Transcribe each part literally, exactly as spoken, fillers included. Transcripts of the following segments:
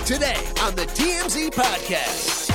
Today on the T M Z Podcast.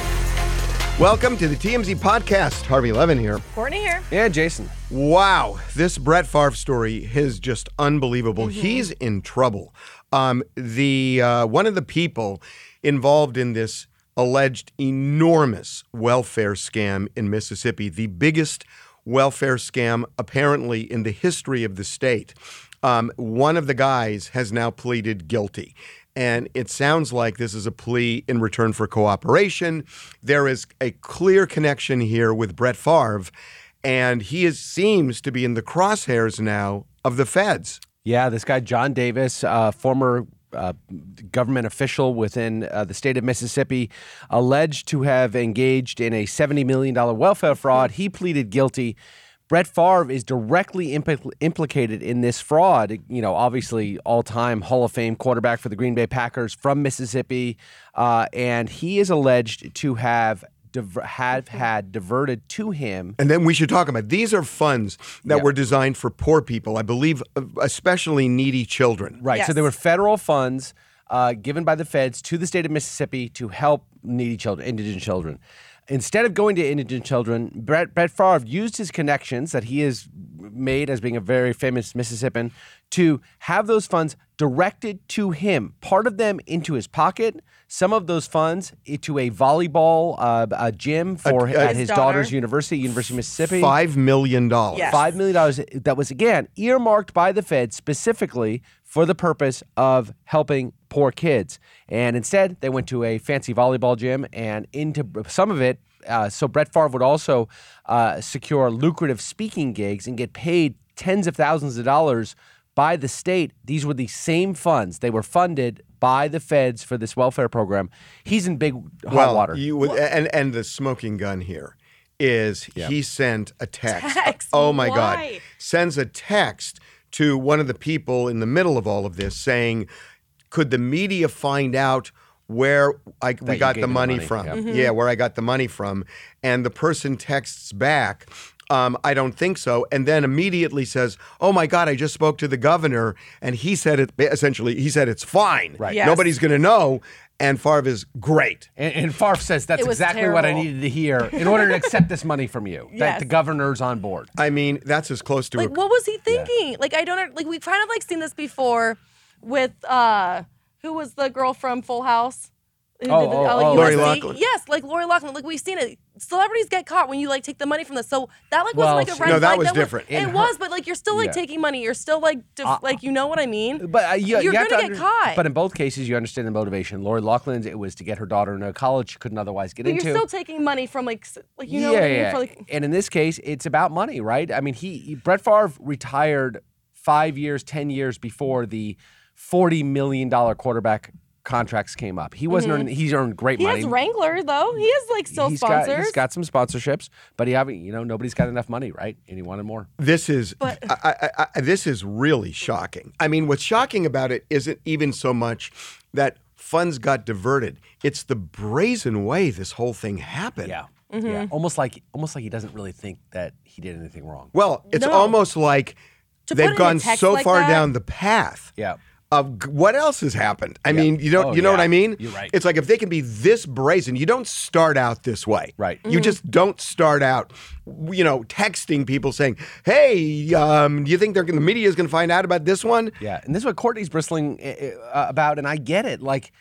Welcome to the T M Z Podcast. Harvey Levin here. Courtney here. Yeah, Jason. Wow, this Brett Favre story is just unbelievable. Mm-hmm. He's in trouble. Um, the uh, one of the people involved in this alleged enormous welfare scam in Mississippi, the biggest welfare scam apparently in the history of the state. Um, one of the guys has now pleaded guilty. And it sounds like this is a plea in return for cooperation. There is a clear connection here with Brett Favre, and he is, seems to be in the crosshairs now of the feds. Yeah, this guy, John Davis, uh, former uh, government official within uh, the state of Mississippi, alleged to have engaged in a seventy million dollars welfare fraud. He pleaded guilty. Brett Favre is directly impl- implicated in this fraud. You know, obviously, all-time Hall of Fame quarterback for the Green Bay Packers from Mississippi, uh, and he is alleged to have div- have had diverted to him. And then we should talk about these are funds that Yep. were designed for poor people, I believe, especially needy children. Right. Yes. So there were federal funds uh, given by the feds to the state of Mississippi to help needy children, indigent children. Instead of going to indigent children, Brett, Brett Favre used his connections that he has made as being a very famous Mississippian to have those funds directed to him, part of them into his pocket, some of those funds to a volleyball uh, a gym for A- at his his daughter. daughter's university, University of Mississippi. Five million dollars. Yes. Five million dollars that was, again, earmarked by the Fed specifically for the purpose of helping poor kids. And instead, they went to a fancy volleyball gym and into some of it. Uh, so Brett Favre would also uh, secure lucrative speaking gigs and get paid tens of thousands of dollars by the state. These were the same funds. They were funded by the feds for this welfare program. He's in big hot Well, water. you would, and and the smoking gun here is he sent a text. Text? Oh my God! Why? Sends a text to one of the people in the middle of all of this, saying, "Could the media find out where I, we you got gave the me the money, money, from? yeah. Mm-hmm. Yeah, where I got the money from?" And the person texts back, Um, I don't think so. And then immediately says, "Oh my God, I just spoke to the governor and he said it, essentially, he said it's fine. Right. Yes. Nobody's going to know." And Favre is great. And, and Favre says that's It was exactly what I terrible. needed to hear in order to accept this money from you. That Yes. the governor's on board. I mean, that's as close to Like, a what was he thinking? Like, I don't like. We've kind of like seen this before with uh, who was the girl from Full House? Who Oh, did the oh, L- oh, Lori U S C? Loughlin. Yes, like Lori Loughlin. Like we've seen it. Celebrities get caught when you like take the money from them. So that like Well, wasn't like a red No, that flag. was different. it In her- was, but like you're still like Yeah. taking money. You're still like def- Uh, like you know what I mean. But uh, you, You're you have gonna to get under- caught. But in both cases, you understand the motivation. Lori Loughlin's, it was to get her daughter into a college she couldn't otherwise get But into. you're still taking money from like s- like you know yeah, what I mean? yeah. For, like, And in this case, it's about money, right? I mean, he, he Brett Favre retired five years, ten years before the forty million dollars quarterback contracts came up. He wasn't earning. He's earned great he money. has Wrangler though. He has like still He's sponsors. got, he's got some sponsorships, but he haven't. You know, nobody's got enough money, right? And he wanted more. This is But- I, I, I, this is really shocking. I mean, what's shocking about it isn't even so much that funds got diverted; it's the brazen way this whole thing happened. Yeah, Mm-hmm. yeah. Almost like, almost like he doesn't really think that he did anything wrong. Well, it's No. almost like To put they've in a gone text so like far that- down the path. Yeah. Of g- what else has happened? I mean, you know, Oh, you know what yeah. I mean? You're right. It's like if they can be this brazen, you don't start out this way. Right. You just don't start out, you know, texting people saying, "Hey, um, do you think they're gonna, the media is going to find out about this one?" Yeah, and this is what Courtney's bristling uh, about, and I get it. Like,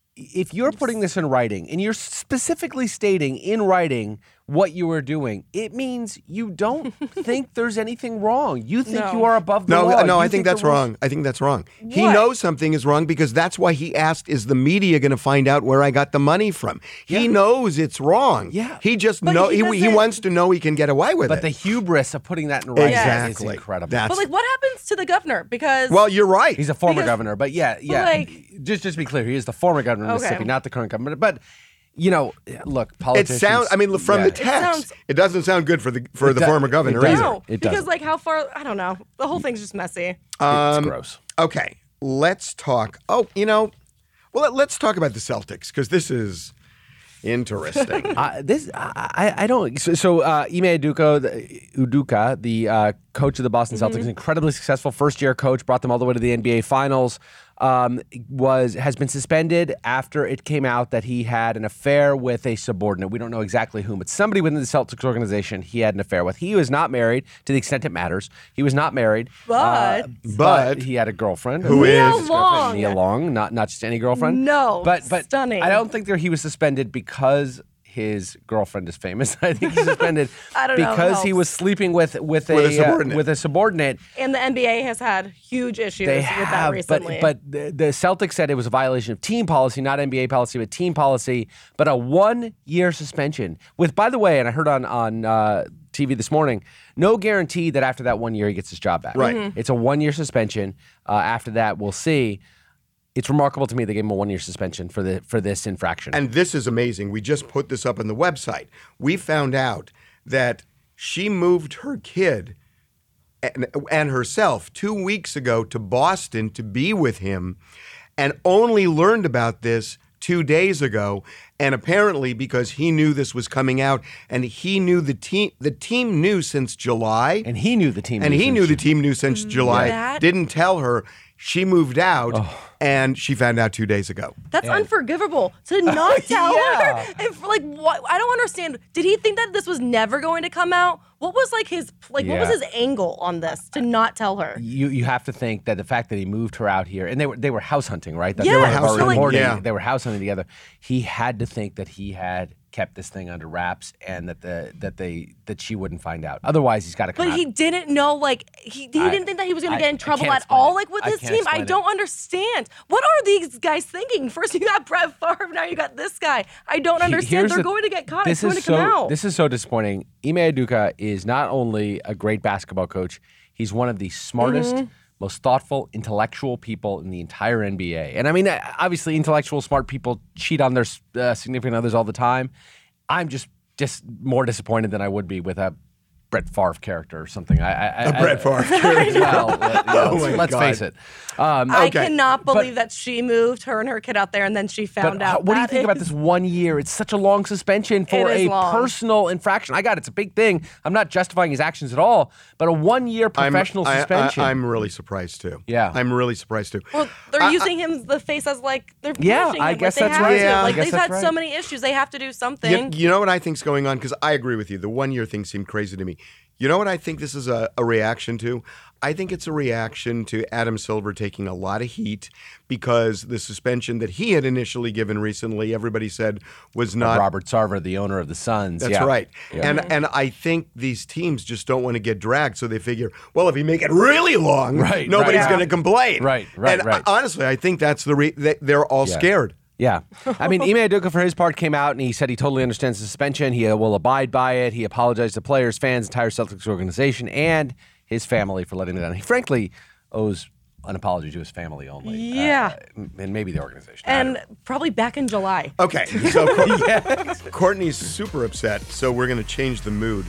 if you're putting this in writing and you're specifically stating in writing what you are doing, it means you don't think there's anything wrong. You think No. you are above the No, law. no, You I think that's the rules- wrong. I think that's wrong. He What? knows something is wrong because that's why he asked, "Is the media going to find out where I got the money from?" He Yeah. knows it's wrong. Yeah. He just But know he he, he, doesn't- wants to know he can get away with But it. the hubris of putting that in writing Exactly. is incredible. That's- but like, what happens to the governor? Because well, you're right. He's a former Because- governor, but yeah, yeah. like- just, just to be clear, he is the former governor of Okay. Mississippi, not the current governor. But you know, look, It politicians. sounds. I mean, from yeah. the text, sounds- it doesn't sound good for the for the do- former it governor doesn't. either. no, It because doesn't. like how far? I don't know. The whole thing's just messy. Um, it's gross. Okay, let's talk. Oh, you know, well, let- let's talk about the Celtics because this is interesting. Uh, this I, I don't. So, so uh, Ime Udoka, the, Udoka, the uh, coach of the Boston Celtics, incredibly successful first year coach, brought them all the way to the N B A Finals. um, was has been suspended after it came out that he had an affair with a subordinate. We don't know exactly whom, but somebody within the Celtics organization he had an affair with. He was not married, to the extent it matters. He was not married, But- uh, But- he had a girlfriend Who Nia is- Long. Nia Long, not not just any girlfriend. No, but but stunning. I don't think that he was suspended because his girlfriend is famous. I think he's suspended I don't know, it because he helps. was sleeping with with, With a a, subordinate. Uh, with a subordinate. And the N B A has had huge issues They with have, that but recently. but the, the Celtics said it was a violation of team policy, not N B A policy, but team policy. But a one-year suspension with, by the way, and I heard on on uh, T V this morning, no guarantee that after that one year he gets his job back. Right. Mhm. It's a one-year suspension. Uh, after that, we'll see. It's remarkable to me they gave him a one-year suspension for the for this infraction. And this is amazing. We just put this up on the website. We found out that she moved her kid and, and herself two weeks ago to Boston to be with him and only learned about this two days ago. And apparently because he knew this was coming out and he knew the team, the team knew since July. And he knew the team. And knew he since knew the Ju- team knew since July. That- Didn't tell her. She moved out, Oh. and she found out two days ago. That's unforgivable to not tell Yeah. her. And for, like, what? I don't understand. Did he think that this was never going to come out? What was like his like? What was Yeah. his angle on this to not tell her? You you have to think that the fact that he moved her out here, and they were they were house hunting, right? That Yeah, they were They were house hunting, reporting, yeah. They were house hunting together. He had to think that he had kept this thing under wraps, and that the that they that she wouldn't find out. Otherwise, he's got to come But out. he didn't know, like, he, he I- didn't think that he was going I- to get in I trouble can't at explain all, it. like, with I his can't team. I explain it. don't understand. What are these guys thinking? First, you got Brett Favre, now you got this guy. I don't He- understand. here's They're the- going to get caught. This It's going is to come so out. this is so disappointing. Ime Udoka is not only a great basketball coach, he's one of the smartest, Mm-hmm. most thoughtful, intellectual people in the entire N B A. And I mean, uh, obviously, intellectual, smart people cheat on their uh, significant others all the time. I'm just just more disappointed than I would be with a Brett Favre character or something. I, I, A I- Brett Favre character. Well, uh, you know, Oh my let's God. face it. Um, I Okay. cannot But- believe that she moved her and her kid out there and then she found But out. how- what do you That think about is- this one year? It's such a long suspension for It is a long. personal infraction. I got it. It's a big thing. I'm not justifying his actions at all, but a one year I'm- professional I- suspension. I, am really surprised too. Yeah. I'm really surprised too. Well, they're I- using him the face as like they're Yeah, punishing I him. guess like, they that's have right. to. Yeah, I Like guess they've that's had right. so many issues, they have to do something. You, you know what I think's going on? Because I agree with you. The one year thing seemed crazy to me. You know what I think this is a, a reaction to? I think it's a reaction to Adam Silver taking a lot of heat because the suspension that he had initially given recently, everybody said was not. Robert Sarver, the owner of the Suns. That's yeah. right. Yeah. And and I think these teams just don't want to get dragged, so they figure, well, if you make it really long, Right, nobody's right. going to complain. Right, right, and right. honestly, I think that's the re- they, they're all Yeah. scared. Yeah. I mean, Ime Udoka, for his part, came out and he said he totally understands the suspension. He uh, will abide by it. He apologized to players, fans, entire Celtics organization, and his family for letting it down. He frankly owes an apology to his family only. Yeah. Uh, and maybe the organization. I don't and probably back in July. Okay, so Cour- Courtney's super upset, so we're going to change the mood.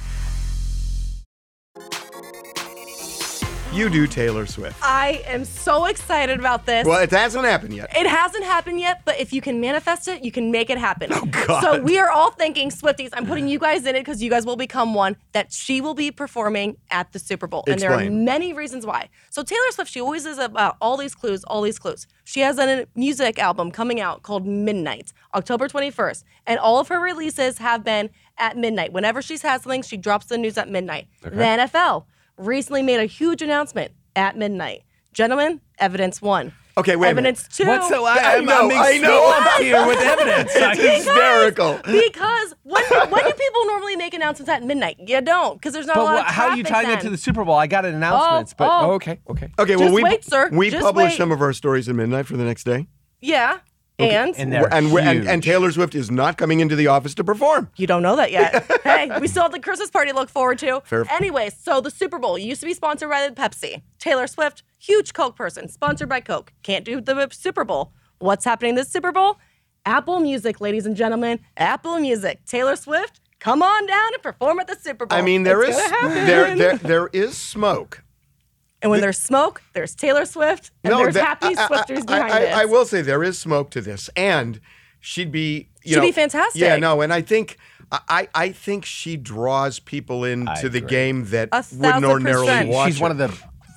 You do Taylor Swift. I am so excited about this. Well, it hasn't happened yet. It hasn't happened yet, but if you can manifest it, you can make it happen. Oh, God. So we are all thinking, Swifties, I'm putting you guys in it because you guys will become one, that she will be performing at the Super Bowl. And there are Explain. many reasons why. So Taylor Swift, she always is about all these clues, all these clues. She has a music album coming out called Midnight, October twenty-first. And all of her releases have been at midnight. Whenever she's had something, she drops the news at midnight. The N F L recently made a huge announcement at midnight. Gentlemen, evidence one. Okay, wait a minute. Evidence two. What's so? I, I I'm, know, I'm being I know. stumped here with evidence. It's Because- hysterical. Because when, when do people normally make announcements at midnight? You don't, because there's not a But lot what, of how are you traffic tying it then. to the Super Bowl? I got an announcements, but oh. oh, okay, okay. Okay, well, Just we wait, sir. we Just publish wait. some of our stories at midnight for the next day. Yeah, and, And they're and, we're- and huge. and Taylor Swift is not coming into the office to perform. you don't know that yet. Hey, we still have the Christmas party to look forward to. Fair. Anyways, so the Super Bowl used to be sponsored by Pepsi. Taylor Swift, huge Coke person, sponsored by Coke. Can't do the Super Bowl. What's happening this Super Bowl? Apple Music, ladies and gentlemen. Apple Music. Taylor Swift, come on down and perform at the Super Bowl. I mean, there It's is gonna happen. there there there is smoke. And when there's smoke, there's Taylor Swift, and there's that- happy I- I- Swifters I, behind I, it. I will say there is smoke to this, and she'd be you She'd know, be fantastic. Yeah, no, and I think I I think she draws people into the agree. game that A wouldn't thousand ordinarily percent. watch She's one it. of the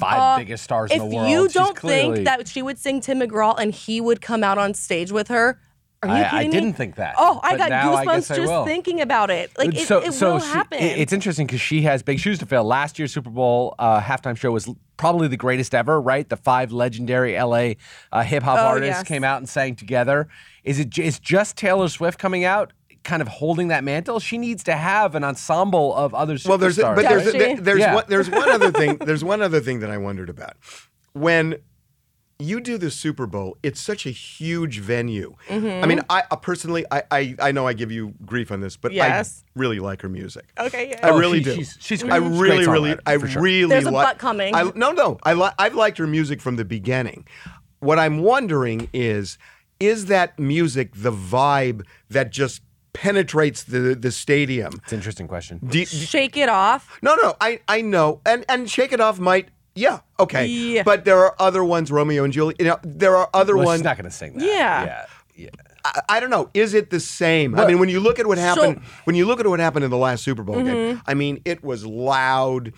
five Uh, biggest stars if in the world. you She's don't clearly- think that she would sing Tim McGraw and he would come out on stage with her, are you I, kidding I me? didn't think that. Oh, I but got now I goosebumps guess I just will. thinking about it. Like it, so, it so will she- happen. it- it's interesting because she has big shoes to fill. Last year's Super Bowl uh, halftime show was l- probably the greatest ever, right? The five legendary L A uh, hip hop Oh, artists yes. came out and sang together. Is it j- is just Taylor Swift coming out, kind of holding that mantle? She needs to have an ensemble of other superstars. Well, there's but Does there's she? there- there's Yeah. one, there's one other thing. There's one other thing that I wondered about. When you do the Super Bowl, it's such a huge venue. Mm-hmm. I mean, I uh, personally, I, I I know I give you grief on this, but Yes. I really like her music. Okay, yeah. I Oh, really she- do. she's- she's I great. She's a really, great really, songwriter, I for sure. really. There's a like- butt coming. I, no, no, I li- I've liked her music from the beginning. What I'm wondering is, is that music the vibe that just penetrates the the stadium? It's an interesting question. Do- do- Shake It Off. no, no, I I know, and and Shake It Off might. Yeah, okay. Yeah. But there are other ones, Romeo and Juliet. You know, there are other Well, ones. she's not going to sing that. Yeah. Yeah. Yeah. I, I don't know. Is it the same? I mean, when you look at what happened, So- when you look at what happened in the last Super Bowl Mm-hmm. game, I mean, it was loud,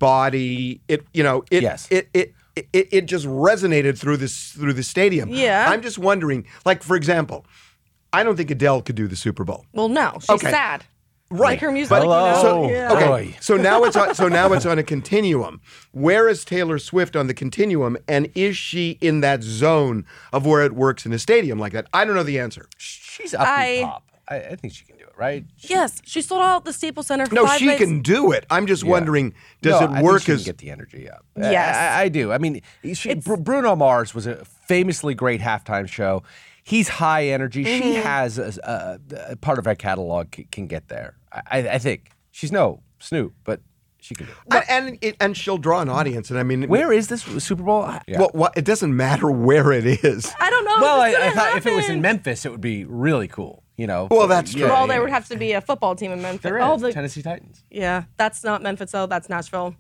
body. It, you know, it, Yes. it, it, it, it just resonated through this through the stadium. Yeah. I'm just wondering, like for example, I don't think Adele could do the Super Bowl. Well, no, she's Okay. sad. Right. Like her music, But- you know. So, yeah. okay. Boy. So now it's on, so now it's on a continuum. Where is Taylor Swift on the continuum, and is she in that zone of where it works in a stadium like that? I don't know the answer. She's upbeat I- pop. I, I think she can do it, right? She- Yes, she sold out the Staples Center. No, five she nights. can do it. I'm just Yeah. wondering, does No, it I work think she as can get the energy up? Yes. I, I, I do. I mean, she, Br- Bruno Mars was a famously great halftime show. He's high energy. She Mm-hmm. has a, a, a part of her catalog c- can get there. I, I think she's no Snoop, but she can do it. and and, it, and she'll draw an audience? And I mean, Where is this Super Bowl? I- Yeah. Well, what, it doesn't matter where it is. I don't know. well, if I, it's I gonna thought if it was in happen. Memphis, it would be really cool. You know. Well, that's true. Well, there would have to be a football team in Memphis. There oh, is the, Tennessee Titans. yeah, that's not Memphis though. That's Nashville.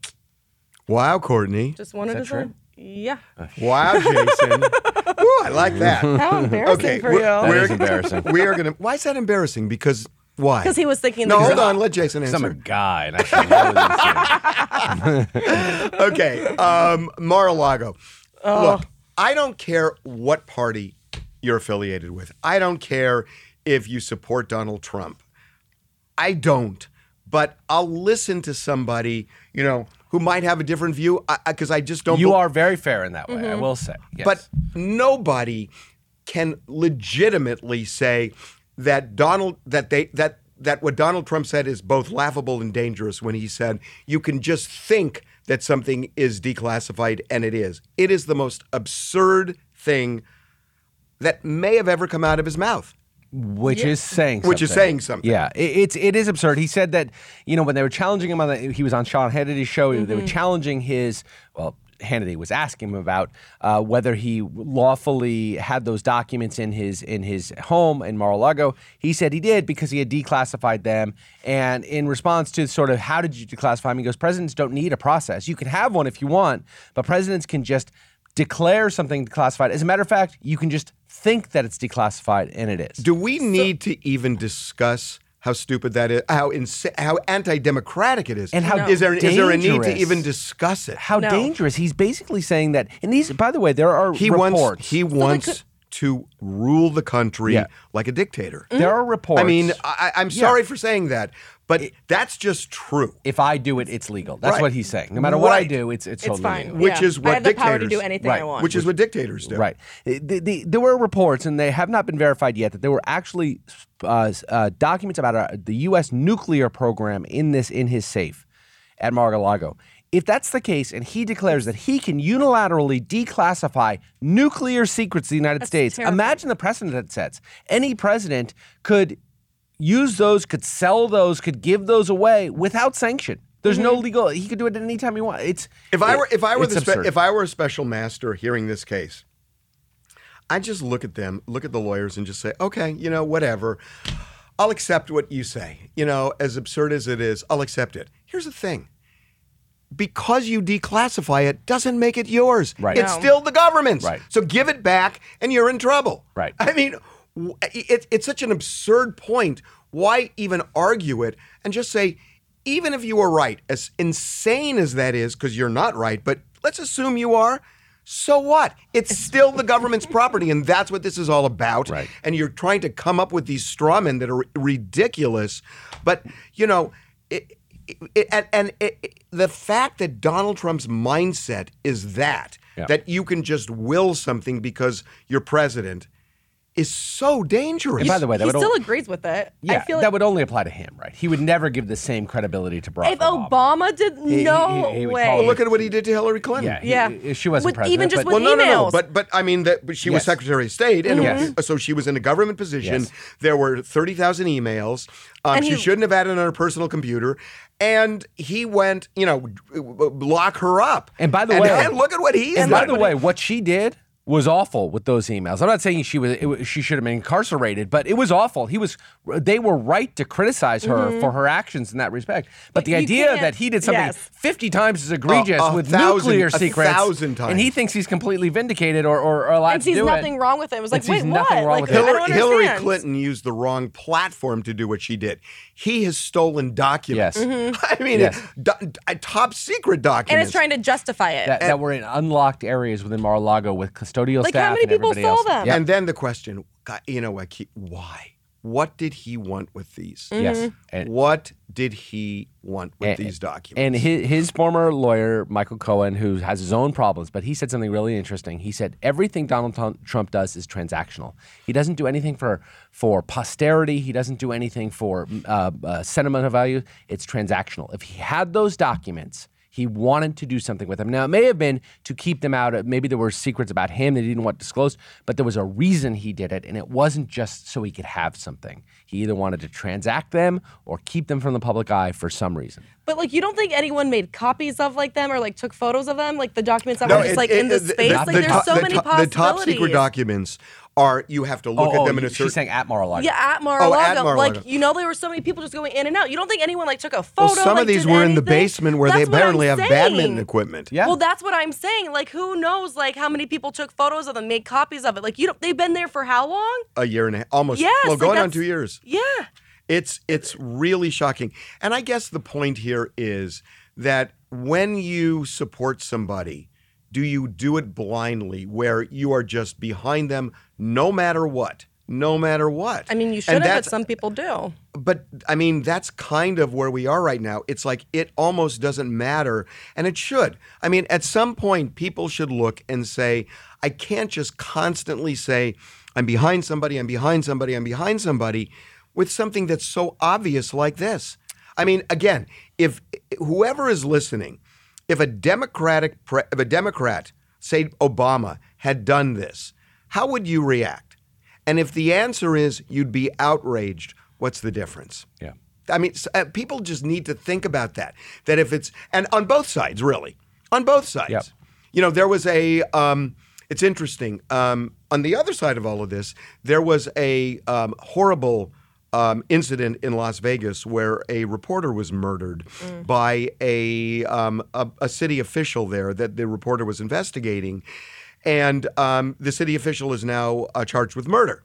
Wow, Courtney. Just wanted that to true? say. Yeah. Wow, Jason. Ooh, I like that. How embarrassing Okay, for we're- you. That we're- is embarrassing. We are gonna. Why is that embarrassing? Because why? Because he was thinking. No, that hold on. Let Jason I'm a answer. guy, and I should know these things. Okay, um, Mar-a-Lago. Oh. Look, I don't care what party you're affiliated with. I don't care if you support Donald Trump. I don't. But I'll listen to somebody, you know, who might have a different view because I, I just don't. You bel- are very fair in that way, I will say. Yes. But nobody can legitimately say that Donald that they that that what Donald Trump said is both laughable and dangerous when he said you can just think that something is declassified and it is. It is the most absurd thing that may have ever come out of his mouth. Which is saying something. Which is saying something. Yeah, it, it's it is absurd. He said that, you know, when they were challenging him on the, he was on Sean Hannity's show. They were challenging his, well, Hannity was asking him about uh, whether he lawfully had those documents in his in his home in Mar-a-Lago. He said he did because he had declassified them. And in response to sort of how did you declassify them, he goes, presidents don't need a process. You can have one if you want, but presidents can just declare something declassified. As a matter of fact, you can just think that it's declassified, and it is. Do we need to even discuss how stupid that is? How insa- how anti-democratic it is? And how No. is there is there a need to dangerous. even discuss it? How No. dangerous. He's basically saying that, and these, by the way, there are He reports. wants he wants to rule the country Yeah. like a dictator. there are reports. I mean, I, I'm sorry for saying that, but that's just true. if I do it, it's legal. That's Right. what he's saying. No matter what I Right. do, it's it's, It's totally fine. legal. Which Yeah. is what I have the power to dictators- do anything Right. I want. Which is what dictators do. Right. The, the, there were reports, and they have not been verified yet, that there were actually uh, uh, documents about uh, the U S nuclear program in this in his safe at Mar-a-Lago. If that's the case, and he declares that he can unilaterally declassify nuclear secrets of the United That's States, terrifying. imagine the precedent that sets. Any president could use those, could sell those, could give those away without sanction. There's no legal. He could do it at any time he wants. It's If I it- were if I were it's the spe- absurd. if I were a special master hearing this case, I'd just look at them, look at the lawyers, and just say, okay, you know, whatever. I'll accept what you say. You know, as absurd as it is, I'll accept it. Here's the thing. Because you declassify it doesn't make it yours. Right. It's No. still the government's. Right. So give it back and you're in trouble. Right. I mean, w- it, it's such an absurd point. Why even argue it and just say, even if you were right, as insane as that is, because you're not right, but let's assume you are. So what? It's still the government's property, and that's what this is all about. Right. And you're trying to come up with these straw men that are ridiculous. But, you know, it, it, it, and, and it, it, the fact that Donald Trump's mindset is that, Yeah. that you can just will something because you're president, is so dangerous. And by the way, that he would still al- agrees with it. yeah, I feel that like would only apply to him, right? He would never give the same credibility to Barack if Obama. Obama did, He- no he- he would way. call Well, him- look at what he did to Hillary Clinton. Yeah, he- Yeah. he- she wasn't With- president. even just but- with Well, no, no, no. emails. But but I mean that. But she was Yes. Secretary of State, and Mm-hmm. it was, so she was in a government position. Yes. There were thirty thousand emails. Um, And she he- shouldn't have had it on her personal computer, and he went, you know, lock her up. And by the and, way- and look at what he's And done. by the way, what she did was awful with those emails. I'm not saying she was, it was she should have been incarcerated, but it was awful. He was they were right to criticize her for her actions in that respect. But the you idea can't- that he did something yes. fifty times as egregious A- a with thousand- nuclear a secrets, thousand times. and he thinks he's completely vindicated or, or, or allowed and to sees do nothing it. wrong with it. It was like, And sees wait, nothing what? wrong Like, with it. I don't Hillary, Hillary understand. Clinton used the wrong platform to do what she did. He has stolen documents. Yes. I mean, Yes. do- uh, top secret documents. and it's trying to justify it. That, that were in unlocked areas within Mar-a-Lago with custodial Like, staff how many and people everybody saw else. them? Yep. And then the question, God, you know, I keep, why? What did he want with these? Yes. And- What did he want with And- these documents? And his, his former lawyer, Michael Cohen, who has his own problems, but he said something really interesting. He said everything Donald Trump- Trump does is transactional. He doesn't do anything for for posterity. He doesn't do anything for uh, uh, sentimental value. It's transactional. If he had those documents, he wanted to do something with them. Now, it may have been to keep them out. Maybe there were secrets about him that he didn't want disclosed, but there was a reason he did it, and it wasn't just so he could have something. He either wanted to transact them or keep them from the public eye for some reason. But like, you don't think anyone made copies of like them or like took photos of them, like the documents that No, were just it- like it- in the the- space? the- like, the there's top- so the many top- possibilities. The top secret documents are, you have to look oh, at them oh, in a she's certain... saying at Mar-a-Lago. Yeah, at Mar-a-Lago. at Mar-a-Lago. Like, you know, there were so many people just going in and out. You don't think anyone like took a photo? Well, some like, of these did were in the anything? basement where they That's what apparently I'm have saying. badminton equipment. Yeah. Well, that's what I'm saying. Like, who knows? Like, how many people took photos of them, made copies of it? Like, you don't. They've been there for how long? A year and a half, almost, Yes, well, like, going on that's- two years. Yeah. It's it's really shocking. And I guess the point here is that when you support somebody, do you do it blindly where you are just behind them no matter what? No matter what. I mean, you And should have, but that's- some people do. But I mean, that's kind of where we are right now. It's like it almost doesn't matter, and it should. I mean, at some point, people should look and say, I can't just constantly say, I'm behind somebody, I'm behind somebody, I'm behind somebody, with something that's so obvious like this. I mean, again, if whoever is listening, if a Democratic, pre- if a Democrat, say Obama, had done this, how would you react? And if the answer is you'd be outraged, what's the difference? Yeah. I mean, s- uh, people just need to think about that. That if it's, and on both sides, really, on both sides. Yep. You know, there was a, um, it's interesting. Um, on the other side of all of this, there was a um, horrible um, incident in Las Vegas where a reporter was murdered by a, um, a a city official there that the reporter was investigating. And um, the city official is now uh, charged with murder.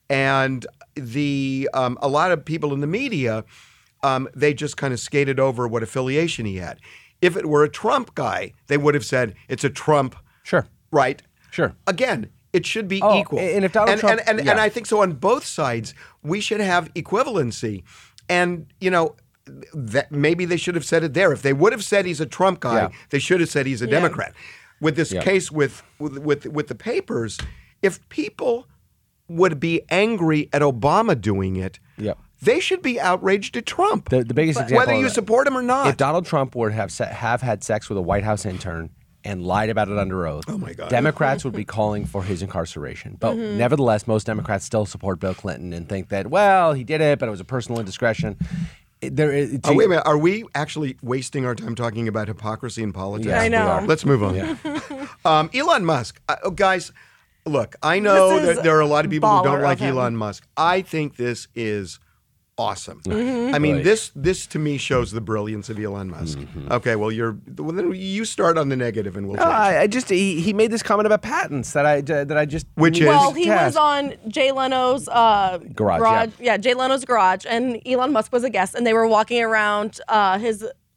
And the um, a lot of people in the media, um, they just kind of skated over what affiliation he had. If it were a Trump guy, they would have said it's a Trump, Sure. right? Sure. Again, it should be Oh, equal. and if Donald and, Trump- and, and, yeah. and I think so on both sides, we should have equivalency. And, you know, that maybe they should have said it there. If they would have said he's a Trump guy, Yeah. they should have said he's a Democrat. With this Yeah. case with, with with with the papers, if people would be angry at Obama doing it, Yep. they should be outraged at Trump. The, the biggest example whether of you that- support him or not. If Donald Trump would have se- have had sex with a White House intern and lied about it under oath, oh my God. Democrats would be calling for his incarceration. But Mm-hmm. nevertheless, most Democrats still support Bill Clinton and think that, well, he did it, but it was a personal indiscretion. It- There, is- Oh, wait a minute. Are we actually wasting our time talking about hypocrisy in politics? Yes, I we know. are. Let's move on. um, Elon Musk. Uh, oh, guys, look, I know This is that there are a lot of people who don't baller like of him. Elon Musk. I think this is awesome. Mm-hmm. I mean, Right. this this to me shows the brilliance of Elon Musk. Okay, well, you're well, then you start on the negative and we'll No, change. I, I just he, he made this comment about patents that I that I just Which is- Well, he was Task. on Jay Leno's uh, Garage, yeah. Jay Leno's garage, and Elon Musk was a guest, and they were walking around uh, his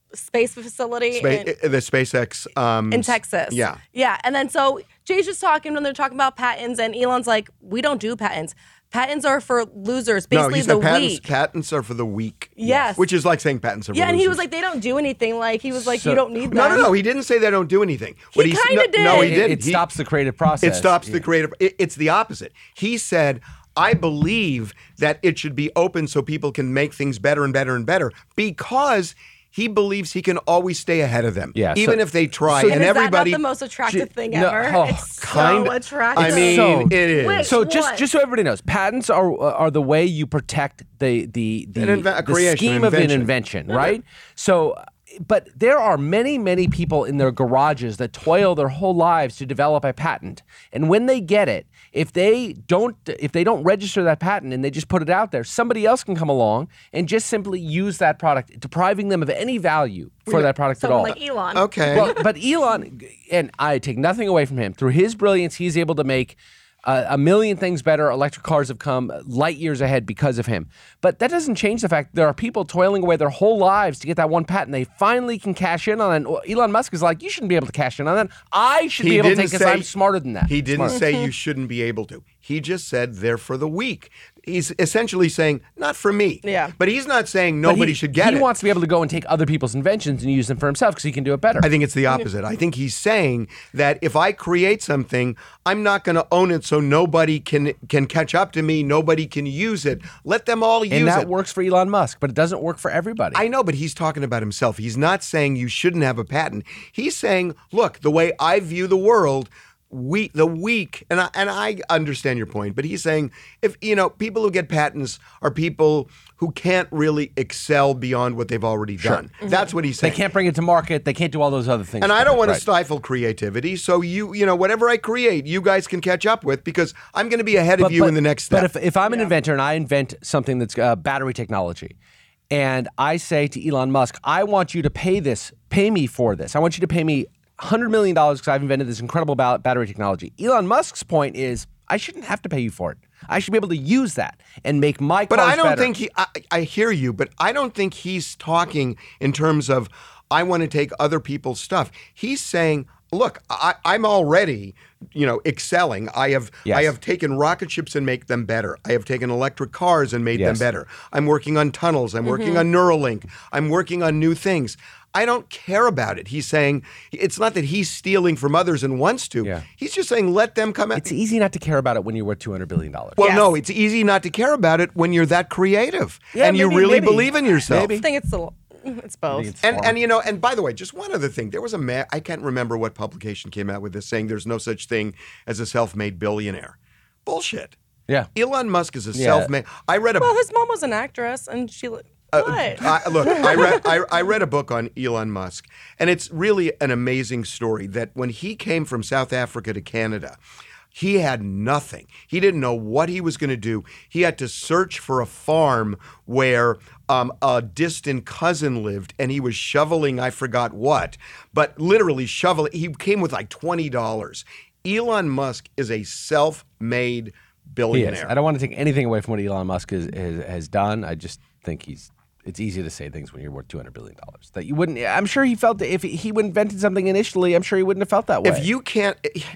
space facility Spa- in, the SpaceX um, in Texas. Yeah. Yeah. And then so Jay's just talking when they're talking about patents, and Elon's like, we don't do patents. Patents are for losers, No, basically he said the patents, weak. patents are for the weak. Yes. Which is like saying patents are for Yeah, and he was losers. like, they don't do anything. Like, he was like, So- you don't need them. No, no, no. He didn't say they don't do anything. What He s- kinda no, did. No, he It- didn't. It, He- stops the creative process. It stops Yeah. the creative. It, it's the opposite. He said, I believe that it should be open so people can make things better and better and better because he believes he can always stay ahead of them, Yeah, even so- if they try. so- and And is everybody, that not the most attractive thing no, ever? oh, it's kind- so attractive. I mean, So- it is. Wait, So just What? just so everybody knows, patents are are the way you protect the the the, An inve- a the creation, scheme of an invention. invention, right? So, but there are many many people in their garages that toil their whole lives to develop a patent, and when they get it, if they don't if they don't register that patent and they just put it out there, somebody else can come along and just simply use that product, depriving them of any value for that product at all. Someone like Elon. Okay. Well, but Elon, and I take nothing away from him, through his brilliance, he's able to make uh, a million things better. Electric cars have come light years ahead because of him. But that doesn't change the fact there are people toiling away their whole lives to get that one patent. They finally can cash in on it. Well, Elon Musk is like, you shouldn't be able to cash in on that. I should He be able to didn't take because say- I'm smarter than that. He didn't Smarter. say you shouldn't be able to. He just said they're for the weak. He's essentially saying, not for me. Yeah. But he's not saying But nobody he, should get he it. wants to be able to go and take other people's inventions and use them for himself because he can do it better. I think it's the opposite. I think he's saying that if I create something, I'm not going to own it so nobody can can catch up to me, nobody can use it. Let them all use and that it. works for Elon Musk, but it doesn't work for everybody. I know, but he's talking about himself. He's not saying you shouldn't have a patent. He's saying, look, the way I view the world, we the weak, and I, and I understand your point, but he's saying if you know people who get patents are people who can't really excel beyond what they've already done. That's what he's They saying. can't bring it to market. They can't do all those other things. And I with don't it, want to right. stifle creativity, so you you know whatever I create, you guys can catch up with because I'm going to be ahead of you in the next step. But if, if I'm an inventor and I invent something that's uh, battery technology, and I say to Elon Musk, I want you to pay this, pay me for this. I want you to pay me one hundred million dollars because I've invented this incredible ba- battery technology. Elon Musk's point is, I shouldn't have to pay you for it. I should be able to use that and make my But cars I don't better. think he. I, I hear you, but I don't think he's talking in terms of I want to take other people's stuff. He's saying, look, I, I'm already, you know, excelling. I have Yes. I have taken rocket ships and make them better. I have taken electric cars and made them Yes. better. I'm working on tunnels. I'm working on Neuralink. I'm working on new things. I don't care about it. He's saying it's not that he's stealing from others and wants to. Yeah. He's just saying let them come out. It's easy not to care about it when you're worth two hundred billion dollars. Well, Yes. no, it's easy not to care about it when you're that creative Yeah, and you maybe- really maybe. believe in yourself. I think it's the, it's both. And and you know, and by the way, just one other thing. There was a man, I can't remember what publication came out with this saying there's no such thing as a self-made billionaire. Bullshit. Yeah. Elon Musk is a Yeah. self-made. I read a Well, his mom was an actress, and she. What? Uh, I, look, I read I, I read a book on Elon Musk, and it's really an amazing story that when he came from South Africa to Canada, he had nothing. He didn't know what he was going to do. He had to search for a farm where um, a distant cousin lived, and he was shoveling, I forgot what, but literally shoveling. He came with like twenty dollars. Elon Musk is a self-made He is. billionaire. I don't want to take anything away from what Elon Musk is, has, has done. I just think he's. It's easy to say things when you're worth two hundred billion dollars. That you wouldn't. I'm sure he felt that if he invented something initially, I'm sure he wouldn't have felt that way. If you can't,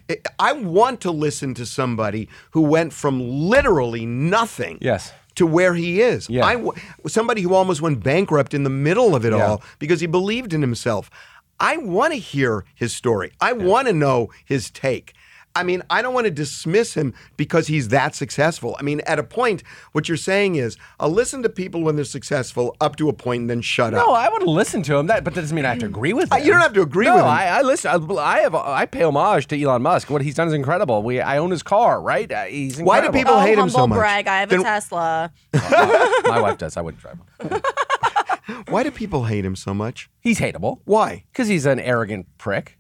I want to listen to somebody who went from literally nothing Yes. to where he is. Yeah. I, w- somebody who almost went bankrupt in the middle of it Yeah. all because he believed in himself. I want to hear his story. I want to know his take. I mean, I don't want to dismiss him because he's that successful. I mean, at a point, what you're saying is, I'll listen to people when they're successful up to a point and then shut up. No, I want to listen to him. That, but that doesn't mean I have to agree with Uh, him. you don't have to agree no, with him. I, I listen. I, I have. I pay homage to Elon Musk. What he's done is incredible. We. I own his car. Right. Uh, He's Why do incredible. people Oh, hate him humble so much? brag! I have Then- a Tesla. My wife does. I wouldn't drive him. Why do people hate him so much? He's hateable. Why? Because he's an arrogant prick.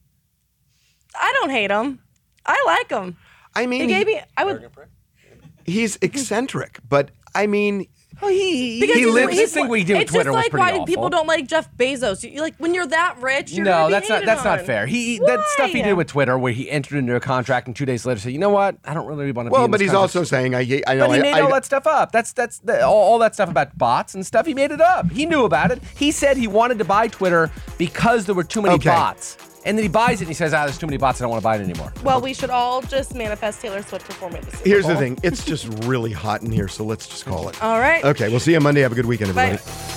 I don't hate him. I like him. I mean, He gave me. I would. he's eccentric, but I mean, Oh, he Because he he's- lives. he's- This thing we do with it's Twitter just was like pretty why awful. people don't like Jeff Bezos. You, like when you're that rich, you're No, gonna be that's not hated that's not on. fair. He that stuff he Why? did with Twitter, where he entered into a contract and two days later said, "You know what? I don't really want to." be Well, in but this he's contract." also saying, I, I know, But he made I, all I, that stuff up. That's that's the, all, all that stuff about bots and stuff. He made it up. He knew about it. He said he wanted to buy Twitter because there were too many Okay. bots. And then he buys it and he says, "Ah, there's too many bots. I don't want to buy it anymore." Well, we should all just manifest Taylor Swift performing at the Super here's the Bowl. thing. It's just really hot in here, so let's just call it. All right. Okay, we'll see you Monday. Have a good weekend, everybody. Bye.